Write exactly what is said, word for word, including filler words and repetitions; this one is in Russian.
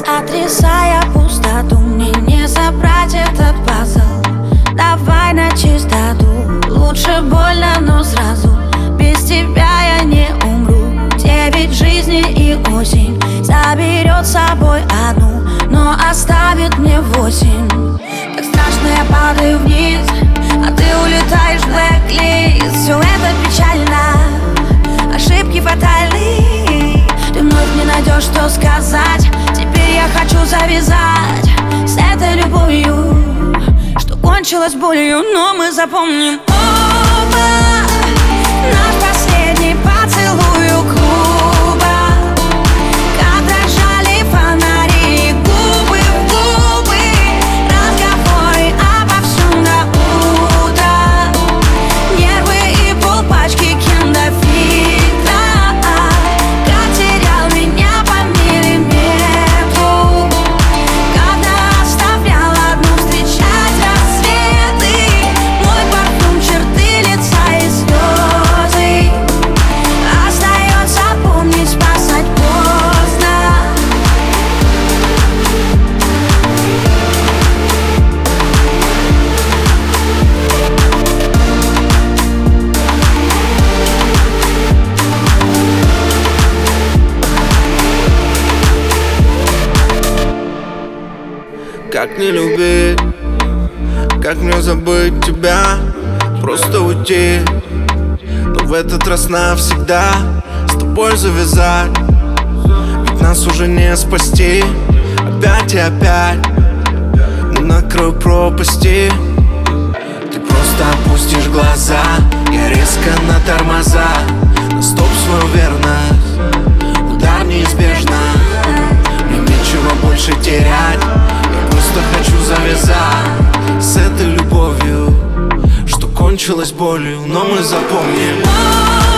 Сотрясая пустоту, мне не собрать этот пазл. Давай на чистоту, лучше больно, но сразу. Без тебя я не умру. Девять жизней и осень заберет с собой одну, но оставит мне восемь. Так страшно, я падаю вниз, а ты улетаешь в блэк-лист. Все это печально, ошибки фатальны. Ты вновь не найдешь, что сказать. Теперь я хочу завязать с этой любовью, что кончилось болью, но мы запомним оба наш последний поцелуй у клуба, как дрожали фонари, губы в губы, разговоры обо всем до утра, нервы и полпачки кендафита. Как терял меня по миллиметру, когда оставлял одну встречать рассветы. Мой парфюм, черты лица и слезы остается помнить, спасать поздно. Как не любить, как мне забыть тебя, просто уйти, но в этот раз навсегда с тобой завязать. Ведь нас уже не спасти, опять и опять мы на краю пропасти. Ты просто опустишь глаза, я резко на тормоза, на стоп свою верность, удар неизбежно. Мне нечего больше терять, я просто хочу завязать с этой любовью, что кончилось болью, но мы запомним.